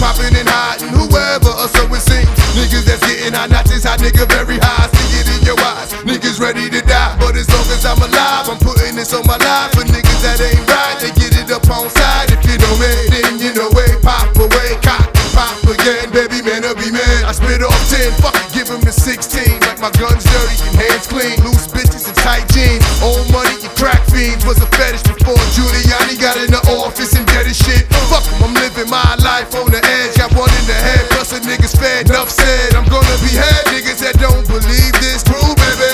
popping and hiding whoever, or so it seems. Niggas that's getting hot, not this hot nigga very high. See it in your eyes, niggas ready to die. But as long as I'm alive, I'm putting this on my life. For niggas that ain't right, they get it up on side. If you know me, then you know way. Pop away, cock, pop again. Baby man, I'll be man. I spit off 10, fuck it, give him the 16. Like my gun's dirty and hands clean. Loose bitches and tight jeans. Old money and crack fiends. Was a fetish before Giuliani got in the office and did his shit. Fuck him, I'm living my life on the edge. Got one in the head, plus a nigga's fed. Enough said, I'm gonna behead niggas that don't believe this. True, baby.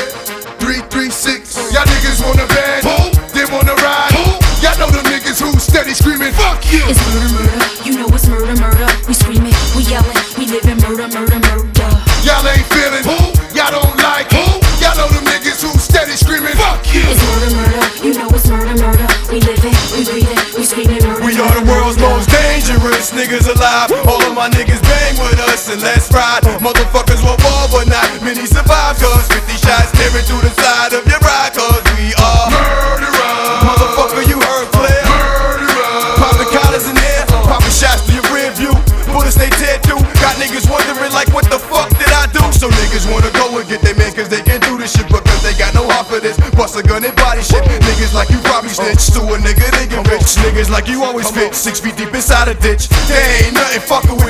336. Y'all niggas wanna band, they wanna ride. Y'all know them niggas who steady screaming, fuck you. It's murder, murder, you know it's murder, murder. We screaming, we yelling, we living murder, murder, murder. Y'all ain't feeling, y'all don't like. Y'all know them niggas who steady screaming, fuck you. It's murder, murder, you know it's murder, murder. We living, we breathing, we screaming murder. We are the world's most dangerous niggas alive. All of my niggas bang with us and let's ride. Motherfuckers want war but not many survive. Cause 50 shots tearing through the side of your ride. Cause we are murderers. Motherfucker, you heard clear. Murderers. Popping collars in there, popping shots to your rear view. Bullets they tear through. Got niggas wondering like what the fuck did I do? So niggas wanna go and get their man cause they can do this shit. Because they got no heart for this. Bust a gun and body shit. Niggas like you probably snitch to a nigga they get rich. Niggas like you always fit 6 feet deep inside a ditch. They ain't nothing fucking with